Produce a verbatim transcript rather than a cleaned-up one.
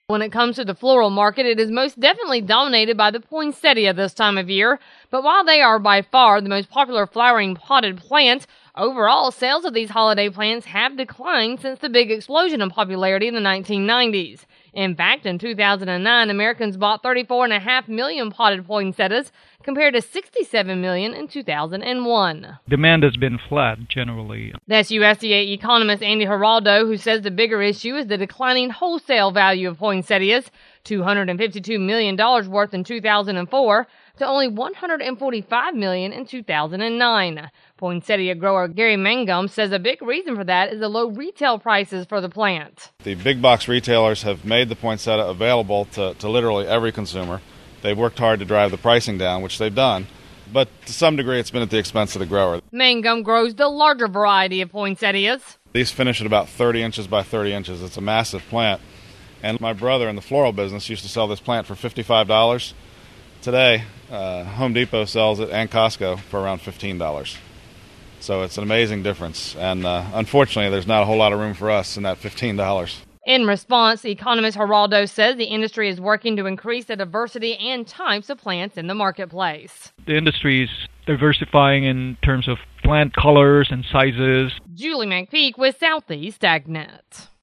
When it comes to the floral market, it is most definitely dominated by the poinsettia this time of year. But while they are by far the most popular flowering potted plant, overall sales of these holiday plants have declined since the big explosion in popularity in the nineteen nineties. In fact, in two thousand nine, Americans bought thirty-four point five million potted poinsettias compared to sixty-seven million in two thousand one. Demand has been flat generally. That's U S D A economist Andy Giraldo, who says the bigger issue is the declining wholesale value of poinsettias, two hundred fifty-two million dollars worth in two thousand four to only one hundred forty-five million dollars in two thousand nine. Poinsettia grower Gary Mangum says a big reason for that is the low retail prices for the plant. The big box retailers have made the poinsettia available to, to literally every consumer. They've worked hard to drive the pricing down, which they've done, but to some degree it's been at the expense of the grower. Mangum grows the larger variety of poinsettias. These finish at about thirty inches by thirty inches. It's a massive plant. And my brother in the floral business used to sell this plant for fifty-five dollars. Today, uh, Home Depot sells it and Costco for around fifteen dollars. So it's an amazing difference. And uh, unfortunately, there's not a whole lot of room for us in that fifteen dollars. In response, economist Giraldo says the industry is working to increase the diversity and types of plants in the marketplace. The industry is diversifying in terms of plant colors and sizes. Julie McPeak with Southeast AgNet.